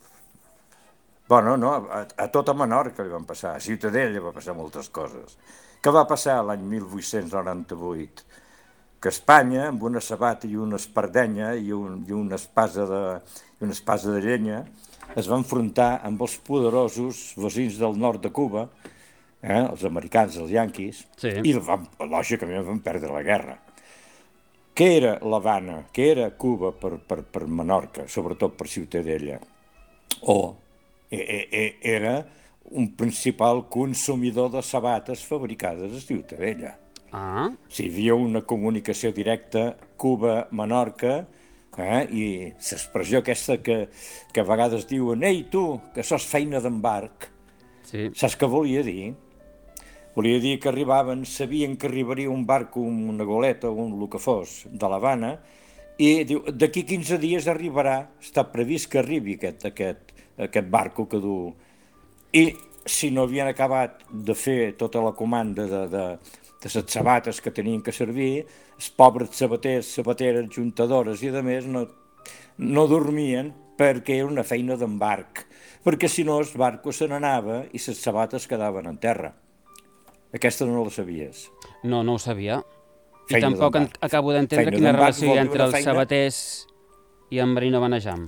Bueno, no, a, a tota Menorca li van passar, a Ciutadella va passar moltes coses. Què va passar l'any mil vuit-cents noranta-vuit? Que Espanya, amb una sabata i una espardenya i, un, i una, espasa de, i una espasa de llenya, es va enfrontar amb els poderosos veïns del nord de Cuba, eh, els americans, els yanquis, sí. I van, lògicament van perdre la guerra. Què era l'Havana? Què era Cuba per, per, per Menorca, sobretot per Ciutadella? O e, e, era un principal consumidor de sabates fabricades a Ciutadella. Ah. Si hi havia una comunicació directa Cuba-Menorca, eh, i l'expressió aquesta que, que a vegades diuen «Ei, tu, que sos feina d'embarc», sí. Saps què volia dir? Volia dir que arribaven, sabien que arribaria un barco, una goleta, un el que fos, de l'Havana, i diu, d'aquí quinze dies arribarà, està previst que arribi aquest, aquest, aquest barco que du. I si no havien acabat de fer tota la comanda de, de, de les sabates que tenien que servir, els pobres sabaters, sabateres, juntadores i de més no, no dormien perquè era una feina d'embarc, perquè si no el barco se n'anava i les sabates quedaven en terra. Aquesta no la sabies. No, no ho sabia. I Feina tampoc en, acabo d'entendre quina relació hi ha entre els feina... sabaters i en Marino Benejam.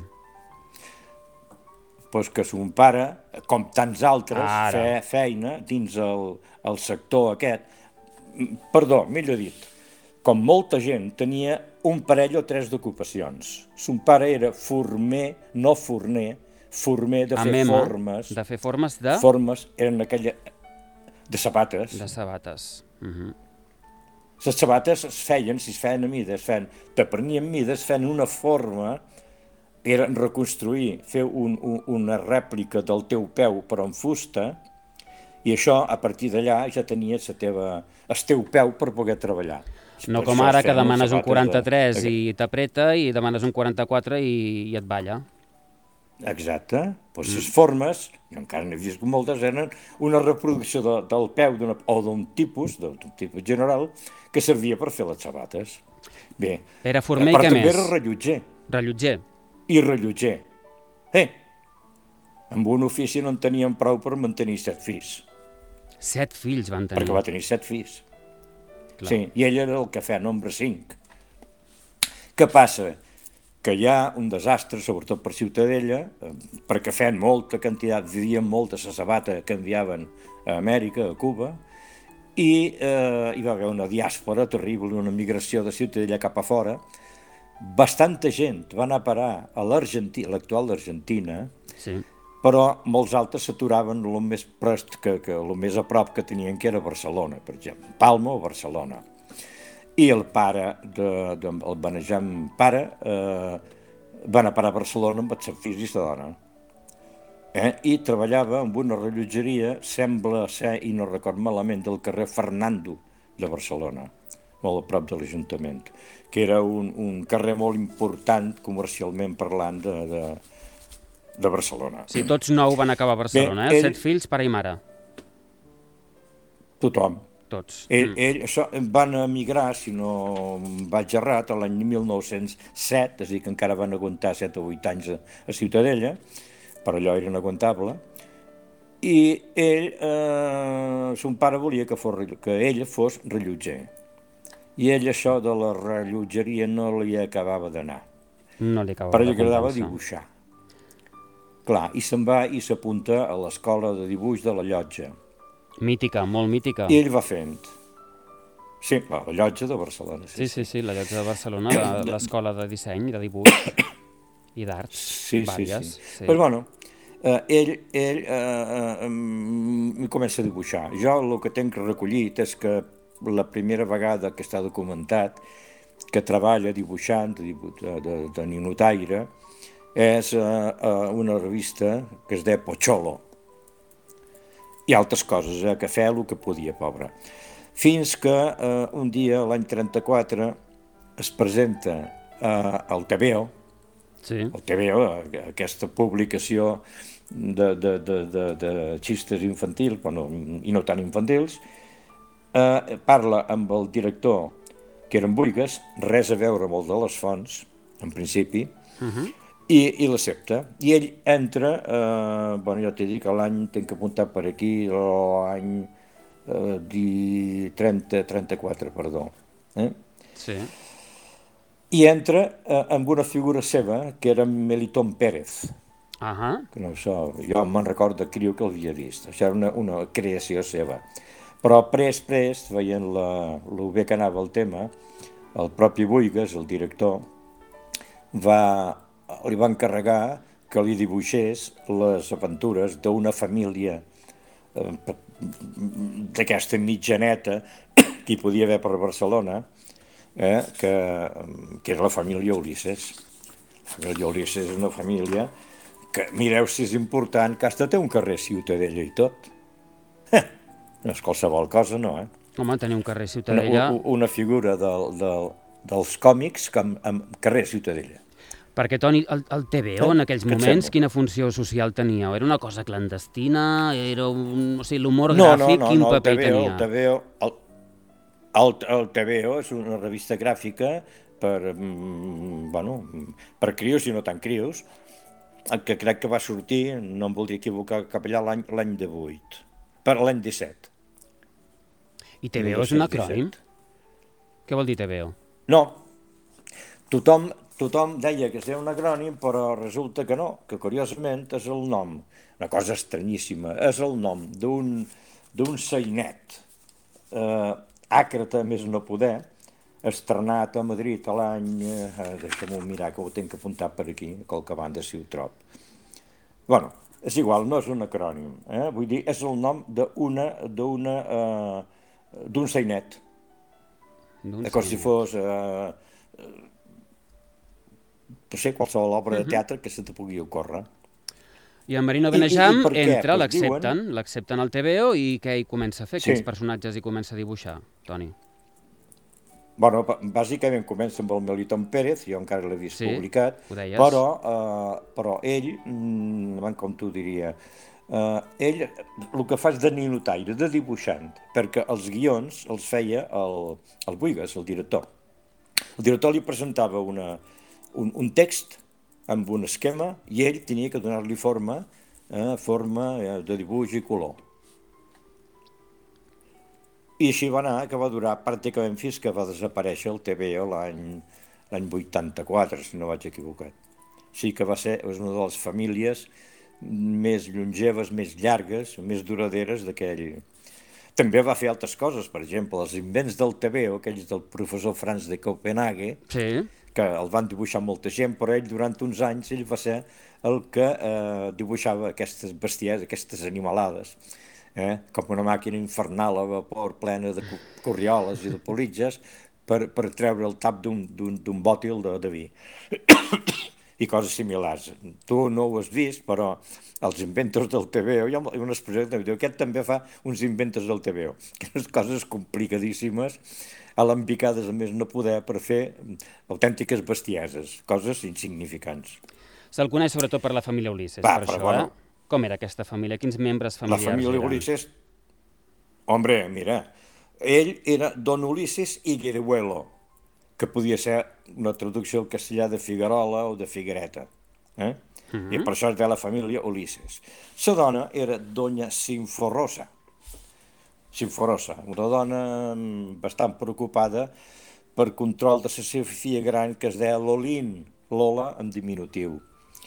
Pues que son pare, com tants altres, feia feina dins el, el sector aquest. Perdó, millor dit, com molta gent tenia un parell o tres d'ocupacions. Son pare era former, no forner, former de fer Amema, formes. De fer formes de? Formes eren aquella... de sabates. De sabates. Uh -huh. Les sabates es feien, si es feien a mides, feien, te prenien mides, feien una forma, era reconstruir, fer un, un, una rèplica del teu peu però en fusta, i això, a partir d'allà, ja tenies la teva, el teu peu per poder treballar. No com ara, que demanes un quaranta-tres de... i t'apreta, i demanes un quaranta-quatre i, i et balla. Exacte. Pues mm. les formes, jo encara n'he vist moltes, eren una reproducció de, del peu o d'un tipus, d'un tipus general, que servia per fer les sabates. Bé, era former i què més? Però també era rellotger. Rellotger. I rellotger. Eh, amb un ofici no en tenien prou per mantenir set fills. Set fills van tenir? Perquè va tenir set fills. Clar. Sí, i ell era el que feia nombre cinc. Què passa? Que hi ha un desastre, sobretot per Ciutadella, perquè feien molta quantitat, vivien molta la sabata que enviaven a Amèrica, a Cuba, i eh, hi va haver una diàspora terrible, una migració de Ciutadella cap a fora. Bastanta gent va anar a parar a l'Argentina, l'actual Argentina, sí. Però molts altres s'aturaven el més prest, que, que el més a prop que tenien, que era Barcelona, per exemple, Palma o Barcelona. I el pare, de, de, el Benejam pare, eh, va anar a parar a Barcelona amb els seus fills i la dona. Eh? I treballava amb una rellotgeria, sembla ser, i no record malament, del carrer Fernando de Barcelona, molt a prop de l'Ajuntament, que era un, un carrer molt important, comercialment parlant, de, de, de Barcelona. Sí, tots nou van acabar a Barcelona, Bé, eh? Ell... Set fills, pare i mare. Tothom. Tots. Ell, mm. ell, això, van emigrar, si no vaig errat, l'any mil nou-cents set, és a dir, que encara van aguantar set o vuit anys a, a Ciutadella, però allò era inaguantable, i ell, eh, son pare volia que, fos, que ell fos rellotger. I ell això de la rellotgeria no li acabava d'anar. No li acabava però li agradava dibuixar. Clar, i se'n va i s'apunta a l'escola de dibuix de la Llotja. Mítica, molt mítica. I ell va fent. Sí, la Llotja de Barcelona. Sí, sí, sí, sí la Llotja de Barcelona, l'escola de disseny, de dibuix i d'arts, sí, vàries. Sí, sí. sí. Però bueno, eh, ell, ell eh, eh, comença a dibuixar. Jo el que tenc recollit és que la primera vegada que està documentat que treballa dibuixant de, de, de ninotaire, és uh, uh, una revista que es deia Pocholo, i altres coses, eh, que feia el que podia, pobre. Fins que uh, un dia, l'any trenta-quatre, es presenta uh, al T V O, sí. el T V O, aquesta publicació de, de, de, de, de xistes infantils, bueno, i no tan infantils, eh, parla amb el director, que era en Buigas, res a veure amb el de les Fonts, en principi, Uh-huh. i, i l'accepta. I ell entra, eh, bueno, jo t'he dit que l'any, tenc que apuntar per aquí, l'any eh, trenta, trenta-quatre, perdó. Eh? Sí. I entra eh, amb una figura seva, que era Melitón Pérez. Uh-huh. Que no so, jo me'n recordo de criu que l'havia vist. Això era una, una creació seva. Però pres, pres, veient la, lo bé que anava el tema, el propi Buigas, el director, va, li va encarregar que li dibuixés les aventures d'una família eh, d'aquesta mitjaneta que hi podia haver per Barcelona, eh, que, que era la família Ulisses. La família Ulisses és una família que, mireu si és important, que hasta té un carrer Ciutadella i tot. Eh, no és qualsevol cosa, no, eh? Home, tenir un carrer Ciutadella... Una, una figura del, del, dels còmics que amb, amb carrer Ciutadella. Perquè, Toni, el, el T V O en aquells Què et moments, sembla? quina funció social tenia? Era una cosa clandestina? Era un... O sigui, l'humor No, gràfic, no, no, quin no, paper el T V O, tenia? El T V O, el, el, el T V O és una revista gràfica per, mm, bueno, per crios i no tan crios, que crec que va sortir, no em voldria equivocar, cap allà l'any l'any divuit, per l'any disset. I T V O és un acrònim? Què vol dir T V O? No, tothom, tothom deia que era un acrònim, però resulta que no, que curiosament és el nom, una cosa estranyíssima, és el nom d'un d'un sainet eh, àcrata més no poder, estrenat a Madrid a l'any, eh, deixa'm-ho mirar que ho tinc que apuntar per aquí, qualque banda si ho trob. Bueno, és igual, no és un acrònim, eh? Vull dir, és el nom d'una, d'una, eh, d'un sainet, com si fos, eh, no sé, qualsevol obra de teatre que se te pugui ocórrer. I en Marino I- i- i Benejam per què? entra, Pues l'accepten, l'accepten al T V O i què hi comença a fer? Sí. Quins personatges hi comença a dibuixar, Toni? Bueno, b- bàsicament comença amb el Melitón Pérez, jo encara l'he vist Sí, publicat, ho deies. però, eh, però ell, mm, com t'ho diria, eh, ell el que fa és de ninotaire, de dibuixant, perquè els guions els feia el, el Buigas, el director. El director li presentava una, un, un text amb un esquema i ell tenia que donar-li forma, eh, forma eh, de dibuix i color. I així va anar, que va durar pràcticament fins que va desaparèixer el T V O l'any l'any vuitanta-quatre, si no vaig equivocat. Sí que va ser és una de les famílies més longeves, més llargues, més duraderes d'aquell... També va fer altres coses, per exemple, els invents del T V O, aquells del professor Franz de Copenhague, sí. que el van dibuixar molta gent, però ell durant uns anys ell va ser el que eh, dibuixava aquestes besties, aquestes animalades, eh? Com una màquina infernal a vapor plena de corrioles i de politges per, per treure el tap d'un bòtil de, de vi i coses similars. Tu no ho has vist, però els inventors del T V O, hi ha una expressió que diu, aquest també fa uns inventors del T V O, que són coses complicadíssimes, alambicades a més no poder per fer autèntiques bestieses, coses insignificants. Se'l coneix sobretot per la família Ulisses, Va, per però això, bueno. eh? Com era aquesta família? Quins membres La familiars família eren? Ulisses, hombre, mira, ell era Don Ulises Higueruelo, que podia ser una traducció al castellà de Figuerola o de Figuereta, eh? Mhm. I per això és de la família Ulisses. Sa dona era Doña Sinforosa, Sinforosa, una dona mm, bastant preocupada per control de la seva filla gran que es deia Lolín, Lola en diminutiu.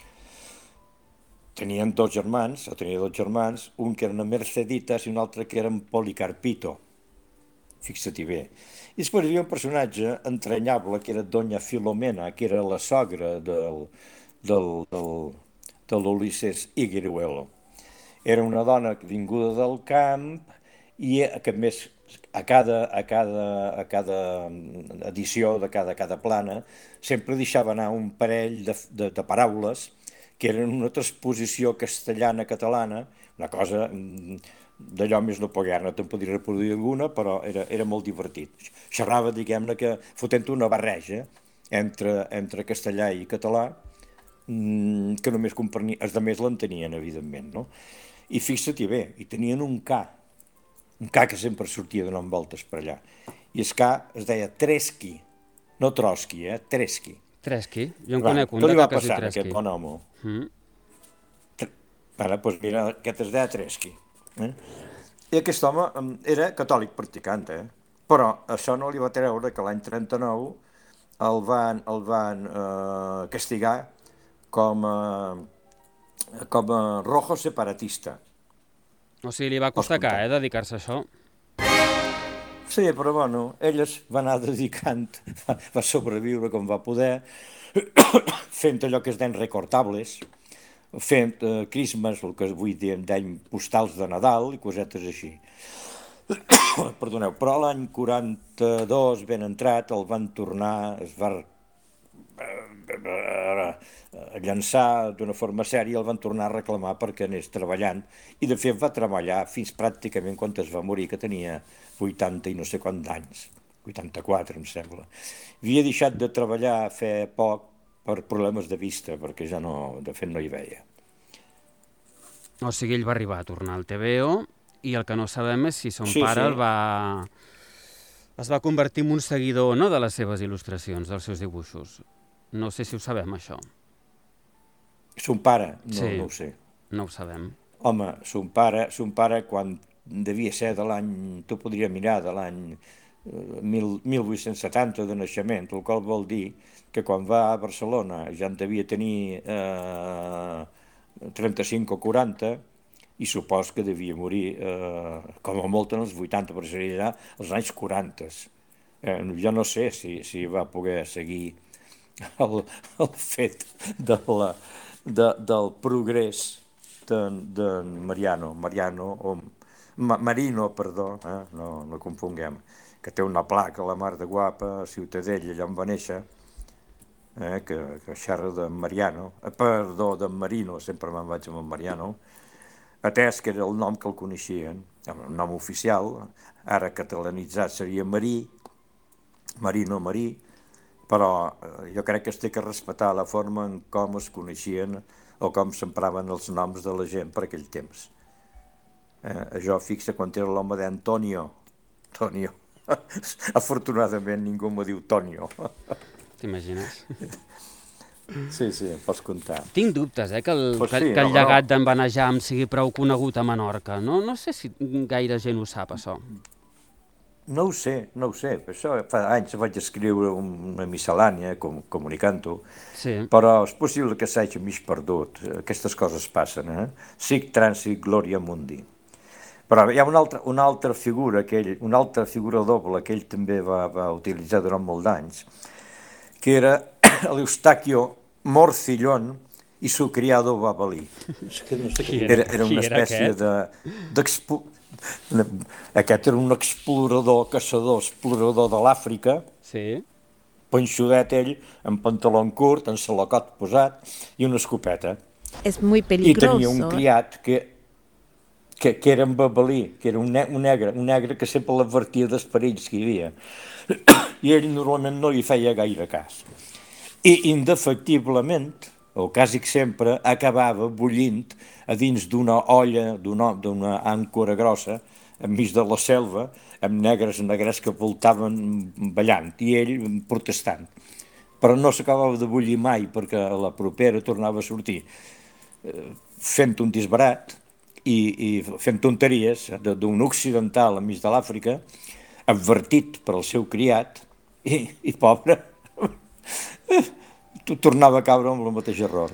Tenien dos germans, o tenia dos germans, un que era una Merceditas i un altre que era en Policarpito. Fixa-t'hi bé. I després hi havia un personatge entranyable que era Doña Filomena, que era la sogra del, del, del, de l'Ulisses Higueruelo. Era una dona vinguda del camp i que a més a cada, a cada, a cada edició de cada, cada plana sempre deixava anar un parell de, de, de paraules que eren una transposició castellana-catalana, una cosa d'allò més no poguer-ne, te'n podria reproduir alguna, però era, era molt divertit. Xerrava, diguem-ne, que fotent una barreja entre, entre castellà i català, que només comprenia, els altres l'entenien, evidentment, no? I fixa-t'hi bé, i tenien un K, un K que sempre sortia donant voltes per allà, i el K es deia Tresqui, no Trotsky, eh? Tresqui. Tresqui? Jo en conec un de que es diu Tresqui. Tot li va passar, aquest bon home. Mm. Ara, doncs mira, aquest es deia Tresqui. Eh? I aquest home era catòlic practicant, eh? Però això no li va treure que l'any trenta-nou el van, el van eh, castigar com a, com a rojo separatista. O sigui, li va costar que, eh, dedicar-se a això. Sí, però bueno, ell es va anar dedicant, va, va sobreviure com va poder, fent allò que es deien recortables, fent eh, crismes, el que avui diem deien postals de Nadal i cosetes així. Perdoneu, però l'any quaranta-dos, ben entrat, el van tornar, es va llançar d'una forma sèria, el van tornar a reclamar perquè anés treballant, i de fet va treballar fins pràcticament quan es va morir, que tenia vuitanta i no sé quants anys, vuitanta-quatre em sembla. Havia deixat de treballar a fer poc per problemes de vista, perquè ja no, de fet no hi veia. O sigui, ell va arribar a tornar al T V O, i el que no sabem és si son Sí, pare sí. el va... es va convertir en un seguidor o no de les seves il·lustracions, dels seus dibuixos. No sé si ho sabem, això. Son pare? No, Sí, no ho sé. no ho sabem. Home, son pare, son pare quan devia ser de l'any, tu podria mirar, de l'any eh, mil, mil vuit-cents setanta de naixement, el qual vol dir que quan va a Barcelona ja en devia tenir eh, trenta-cinc o quaranta, i supos que devia morir eh, com a molt en els vuitanta, però seria als anys quaranta. Eh, jo no sé si, si va poder seguir el, el fet de la, de, del progrés de, de Mariano, Mariano o Ma, Marino, perdó, eh, no, no confonguem, que té una placa a la mar de guapa a Ciutadella, allà on va néixer, eh, que, que xerra de Mariano, eh, perdó, de Marino, sempre me'n vaig amb en Mariano, atès que era el nom que el coneixien, el nom oficial, ara catalanitzat seria Marí, Marino Marí, però jo crec que es té que respectar la forma en com es coneixien o com s'empraven els noms de la gent per aquell temps. Eh, jo fixa quan era l'home d'Antonio, Antonio, afortunadament ningú me diu Tonio. T'imagines? Sí, sí, em pots comptar. Tinc dubtes, eh, que el, Pues que, sí, que el no, llegat no. d'en Benejam sigui prou conegut a Menorca. No, no sé si gaire gent ho sap, això. No ho sé, no ho sé. Per això fa anys vaig escriure una miscel·lània com, comunicant-ho, Sí. però és possible que s'hagi mig perdut. Aquestes coses passen, eh? Sic transit gloria mundi. Però hi ha una altra, una altra figura, que ell, una altra figura doble que ell també va, va utilitzar durant molt d'anys, que era l'Eustaquio Morcillón i su criado Babalí. Era, era una espècie de... d'expo... Aquest era un explorador, caçador, explorador de l'Àfrica, sí. Panxudet ell, amb pantaló curt, amb salocot posat i una escopeta. Es muy I peligroso. tenia un criat que, que, que era en Babalí, que era un, ne un, negre, un negre que sempre l'advertia dels perills que hi havia. I ell normalment no li feia gaire cas. I indefectiblement, o quasi sempre, acabava bullint a dins d'una olla, d'una àncora grossa, enmig de la selva, amb negres negres que voltaven ballant, i ell protestant. Però no s'acabava de bullir mai, perquè a la propera tornava a sortir eh, fent un disbarat i, i fent tonteries d'un occidental enmig de l'Àfrica, advertit per al seu criat, i, i pobre, tu tornava a caure amb el mateix error.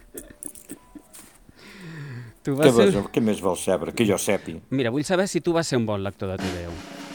Tu Què, ser... vas, què més vols saber? Que jo sepi. Mira, vull saber si tu vas ser un bon lector de T V O.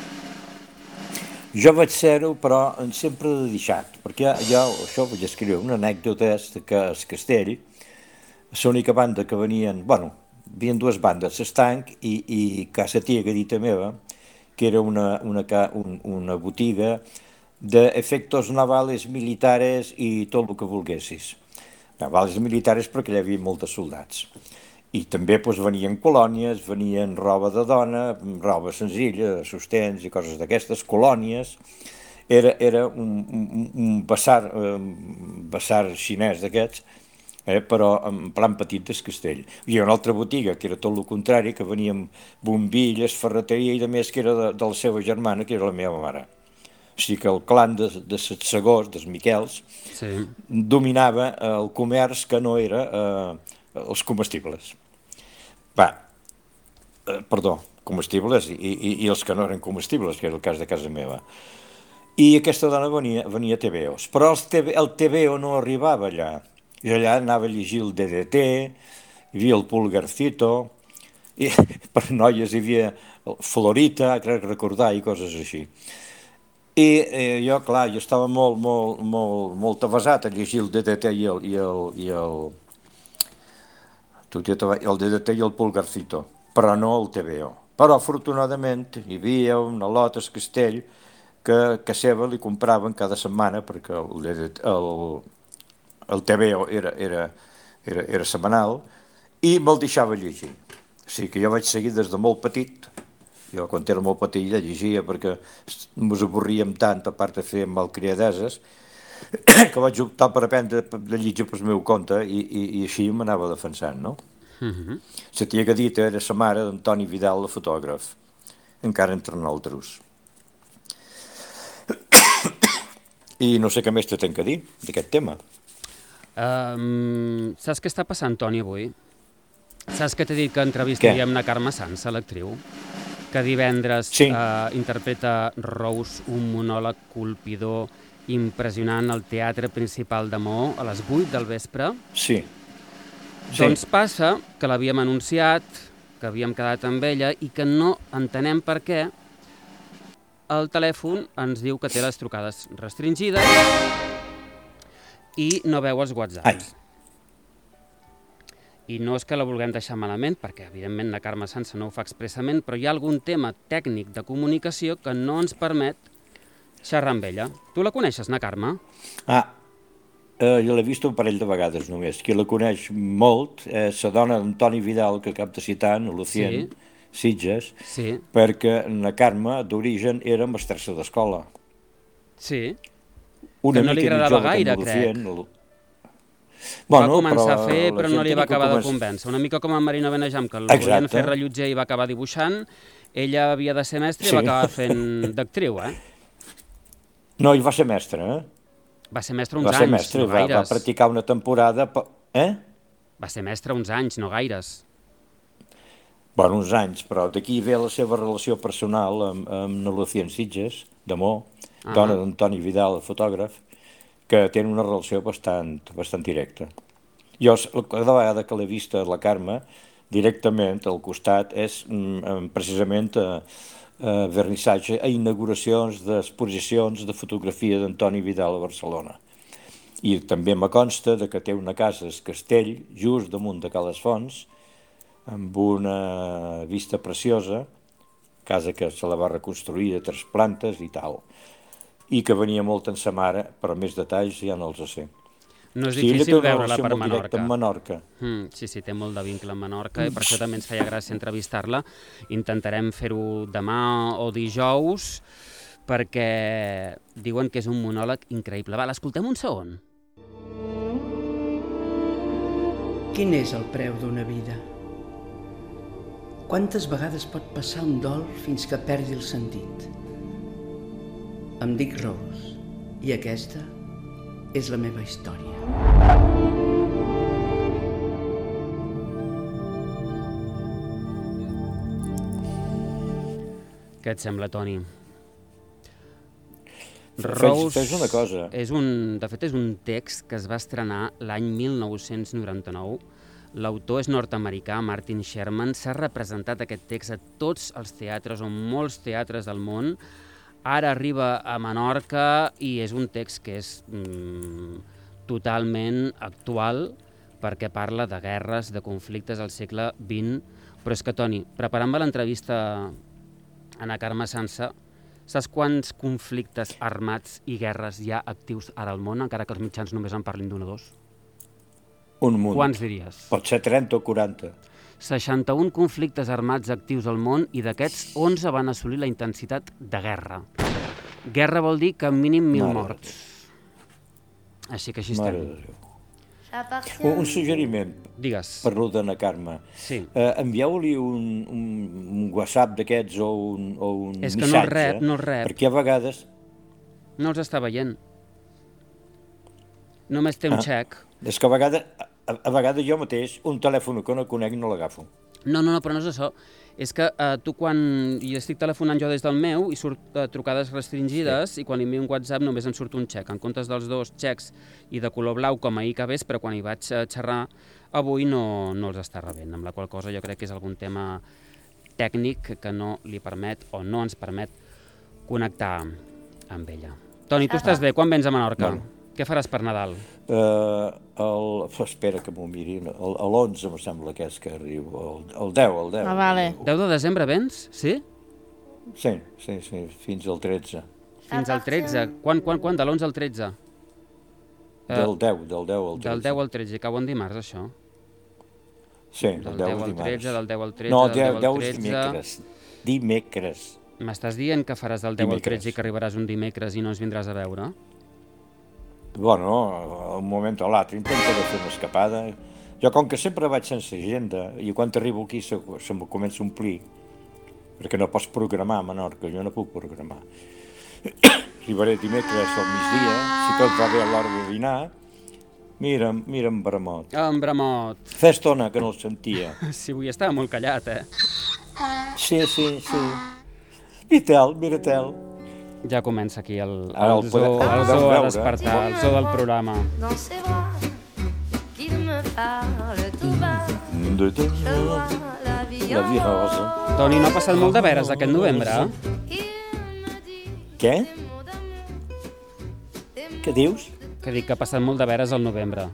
Jo vaig ser-ho, però sempre he deixat, perquè jo, això vaig escriure una anècdota que el Castell, l'única banda que venien, bueno, hi havia dues bandes, l'Estanc i, i Casa Tia, Gadita Meva, que era una, una, un, una botiga d'efectos navales militares i tot el que volguessis. Navales militares perquè hi havia molts soldats. I també doncs, venien colònies, venien roba de dona, roba senzilla, sostens i coses d'aquestes, colònies. Era, era un, un, un basar, un basar xinès d'aquests, eh, però en plan petit del castell. Hi havia una altra botiga que era tot el contrari, que venien bombilles, ferreteria i de més que era de, de la seva germana, que era la meva mare. O sigui que el clan de, de Segós, dels Miquels, sí. dominava el comerç que no era eh, els comestibles. Va, eh, perdó, comestibles i, i, i els que no eren comestibles, que era el cas de casa meva. I aquesta dona venia, venia a T V Os, però els TV, el T V O no arribava allà. I allà anava a llegir el D D T, hi havia el Pulgarcito, i per noies hi havia Florita, crec recordar, i coses així. I eh, jo, clar, jo estava molt, molt, molt, molt avasat a llegir el D D T i el, i el, i el, el D D T i el Pulgarcito, però no el T V O. Però, afortunadament, hi havia una lot al castell que a casa seva li compraven cada setmana, perquè el, D D T, el, el T V O era, era, era, era setmanal, i me'l deixava llegir. O sigui que jo vaig seguir des de molt petit. Jo, quan era molt petit, ja llegia perquè ens avorríem tant, a part de fer malcriadeses, que vaig optar per aprendre a llegir pel meu compte i, i, i així m'anava defensant, no? Uh-huh. La tia Gadita era la mare d'Antoni Vidal, el fotògraf, encara entre nosaltres. I no sé què més te tenc a dir d'aquest tema. Um, saps què està passant, Toni, avui? Saps que t'he dit que entrevistaríem la Carme Sansa, l'actriu? Que divendres sí. eh, interpreta Rose, un monòleg colpidor impressionant al Teatre Principal de Maó a les vuit del vespre. Sí. sí. Doncs passa que l'havíem anunciat, que havíem quedat amb ella i que no entenem per què el telèfon ens diu que té les trucades restringides i no veu els whatsapps. Ai. I no és que la vulguem deixar malament, perquè evidentment la Carme Sansa no ho fa expressament, però hi ha algun tema tècnic de comunicació que no ens permet xerrar amb ella. Tu la coneixes, na Carme? Ah, eh, jo l'he vist un parell de vegades només. Qui la coneix molt és la dona d'Antoni Vidal, que acabo de citar, Lucien sí. Sitges, sí. perquè la Carme d'origen era mestressa d'escola. Sí, Una que no li agradava gaire, crec. Bueno, va començar a fer, però no li va acabar de convèncer. Una mica com en Marina Benejam, que el volien fer rellotger i va acabar dibuixant. Ella havia de ser mestra i sí. va acabar fent d'actriu, eh? No, ell va ser mestre, eh? Va ser mestre uns va anys, mestre, no gaires. Va, va practicar una temporada... Eh? Va ser mestre uns anys, no gaires. Bueno, uns anys, però d'aquí ve la seva relació personal amb, amb Lucien Sitges, de Mo, ah. dona d'Antoni Vidal, fotògraf, que tenen una relació bastant, bastant directa. Jo, cada vegada que l'he vist a la Carme, directament al costat, és mm, precisament a, a vernissatge, a inauguracions d'exposicions de fotografia d'Antoni Vidal a Barcelona. I també me consta de que té una casa al castell, just damunt de Cales Fonts, amb una vista preciosa, casa que se la va reconstruir de tres plantes i tal, i que venia molt en sa mare, però més detalls ja no els sé. No és difícil veure-la per Menorca. Menorca. Mm, sí, sí, té molt de vincle amb Menorca i per això també ens feia gràcia entrevistar-la. Intentarem fer-ho demà o dijous perquè diuen que és un monòleg increïble. Va, l'escoltem un segon. Quin és el preu d'una vida? Quantes vegades pot passar un dol fins que perdi el sentit? Em dic Rose, i aquesta és la meva història. Què et sembla, Toni? Rose fes una cosa. És un, de fet, és un text que es va estrenar l'any mil nou-cents noranta-nou. L'autor és nord-americà, Martin Sherman. S'ha representat aquest text a tots els teatres, o molts teatres del món. Ara arriba a Menorca i és un text que és mm, totalment actual perquè parla de guerres, de conflictes al segle vint. Però és que, Toni, preparant-me l'entrevista Ana Carme Sansa, saps quants conflictes armats i guerres hi ha actius ara al món, encara que els mitjans només en parlin d'un o dos? Un munt. Quants diries? Pot ser trenta o quaranta. seixanta-un conflictes armats actius al món i d'aquests onze van assolir la intensitat de guerra. Guerra vol dir que mínim mil morts. Així que així estem. Un, un suggeriment. Digues. Per lo d'Ana Carme. Sí. Uh, envieu-li un, un, un WhatsApp d'aquests o un, o un És que missatge. no el rep, no el rep. Perquè a vegades... No els està veient. Només té un ah. xec. És que a vegades, a, a vegades jo mateix, un telèfon que no conec no l'agafo. No, no, no, però no és això. És que eh, tu quan... Jo estic telefonant jo des del meu i surt eh, trucades restringides sí. i quan li envio un WhatsApp només em surt un xec. En comptes dels dos xecs i de color blau com ahir que vespre, quan hi vaig eh, xerrar, avui no, no els està rebent. Amb la qual cosa jo crec que és algun tema tècnic que no li permet o no ens permet connectar amb ella. Toni, tu estàs bé? Quan vens a Menorca? No. Què faràs per Nadal? Uh, el, espera que m'ho mirin. L'onze, em sembla que és que arribo. El, el deu, el deu. Ah, vale. deu de desembre vens? Sí? Sí, sí, sí, fins al tretze. Fins al tretze? Quan, quan, quan? De l'onze al tretze? Del deu, del deu al tretze. Del deu al tretze, i cau en dimarts, això? Sí, del deu al tretze, del deu al tretze, no, del deu al tretze... No, dimecres. Dimecres. M'estàs dient que faràs del deu al tretze i que arribaràs un dimecres i no ens vindràs a veure? Bueno, un moment o l'altre, intentaré fer una escapada. Jo, com que sempre vaig sense agenda, i quan arribo aquí se, se me comença a omplir, perquè no pots programar a Menorca, jo no puc programar. Arribaré dimecres al migdia, si tot va bé a l'hora de dinar, mira, mira en Bramot. En Bramot. Fa estona que no el sentia. Sí, avui estava molt callat, eh? Sí, sí, sí. Mira-te'l, mira-te'l. Ja comença aquí el, el, el, zoo, el zoo a despertar, el zoo del programa. La vida rosa. Toni, no ha passat molt de veres aquest novembre? Què? Què dius? Que dic que ha passat molt de veres al novembre.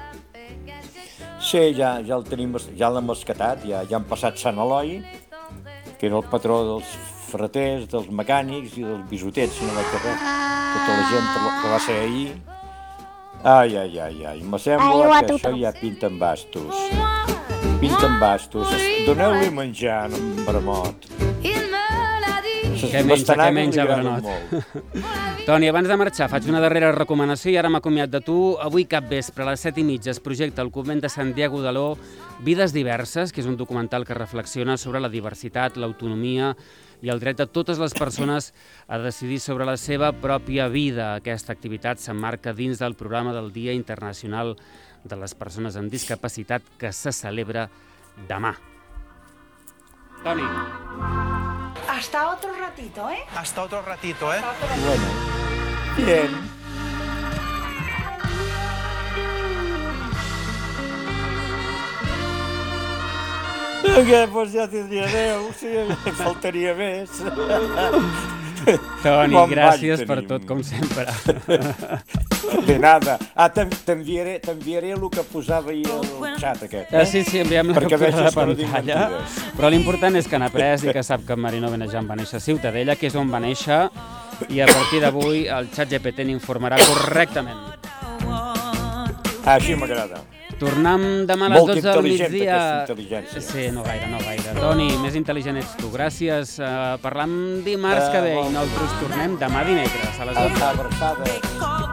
Sí, ja, ja el tenim, ja l'hem escatat, ja, ja han passat Sant Eloi, que era el patró dels ferreters, dels mecànics i dels bisotets, si no vaig errar. Tota la gent que va ser ahir. Ai, ai, ai, ai, me sembla que això ja pinta en bastos. Pinta en bastos. Doneu-li menjar en Bramot. Què menja, què menja, Bramot? Toni, abans de marxar, faig una darrera recomanació i ara m'acomiat de tu. Avui cap vespre, a les set i mitja, es projecta el Convent de Santiago de l'O, Vides diverses, que és un documental que reflexiona sobre la diversitat, l'autonomia i el dret de totes les persones a decidir sobre la seva pròpia vida. Aquesta activitat s'emmarca dins del programa del Dia Internacional de les Persones amb Discapacitat que se celebra demà. Toni. Hasta otro ratito, ¿eh? Hasta otro ratito, ¿eh? Bueno. Bien. Què, doncs ja tindria deu, sí, faltaria més. Toni, bon gràcies per tot, com sempre. De nada. Ah, t'enviaré el que posava ahir al xat aquest. Ah, sí, sí, enviem la captura de pantalla. Però l'important és que n'ha après i que sap que Marino Benejan va néixer a Ciutadella, que és on va néixer, i a partir d'avui el xat G P T n'informarà correctament. Ah, així m'agrada. Tornem demà a les dotze del migdia. Molt intel·ligent, aquesta intel·ligència. Sí, no gaire, no gaire. Toni, més intel·ligent ets tu. Gràcies. Uh, parlam dimarts que ve i nosaltres tornem demà dimecres a les dotze. Abraçades.